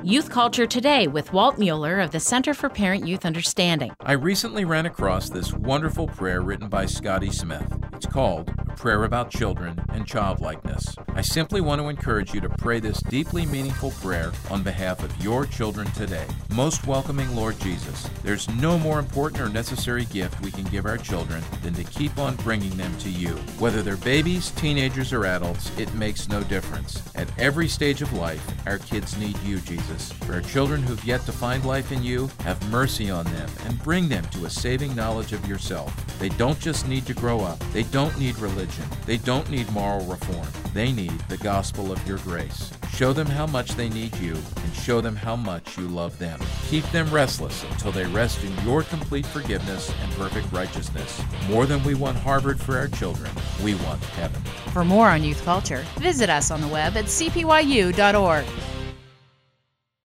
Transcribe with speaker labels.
Speaker 1: Youth Culture Today with Walt Mueller of the Center for Parent-Youth Understanding.
Speaker 2: I recently ran across this wonderful prayer written by Scotty Smith. It's called A Prayer About Children and Childlikeness. I simply want to encourage you to pray this deeply meaningful prayer on behalf of your children today. Most welcoming Lord Jesus, there's no more important or necessary gift we can give our children than to keep on bringing them to you. Whether they're babies, teenagers, or adults, it makes no difference. At every stage of life, our kids need you, Jesus. For our children who've yet to find life in you, have mercy on them and bring them to a saving knowledge of yourself. They don't just need to grow up. They don't need religion. They don't need moral reform. They need the gospel of your grace. Show them how much they need you and show them how much you love them. Keep them restless until they rest in your complete forgiveness and perfect righteousness. More than we want Harvard for our children, we want heaven.
Speaker 1: For more on youth culture, visit us on the web at cpyu.org.